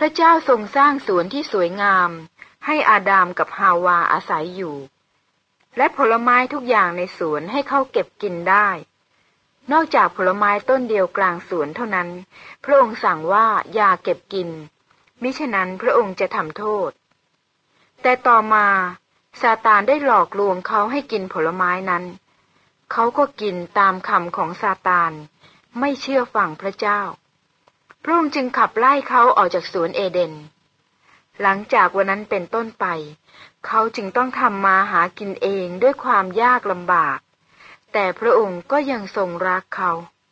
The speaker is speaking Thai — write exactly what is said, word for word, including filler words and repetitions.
ระเจ้าทรงสร้างสวนที่สวยงามให้อาดัมกับฮาวาอาศัยอยู่และผลไม้ทุกอย่างในสวนให้เขาเก็บกินได้นอกจากผลไม้ต้นเดียวกลางสวนเท่านั้นพระองค์สั่งว่าอย่าเก็บกินมิฉะนั้นพระองค์จะทำโทษแต่ต่อมาซาตานได้หลอกลวงเขาให้กินผลไม้นั้นเขาก็กินตามคำของซาตานไม่เชื่อฟังพระเจ้าพระองค์จึงขับไล่เขาออกจากสวนเอเดนหลังจากวันนั้นเป็นต้นไปเขาจึงต้องทำมาหากินเองด้วยความยากลำบากแต่พระองค์ก็ยังทรงรักเขา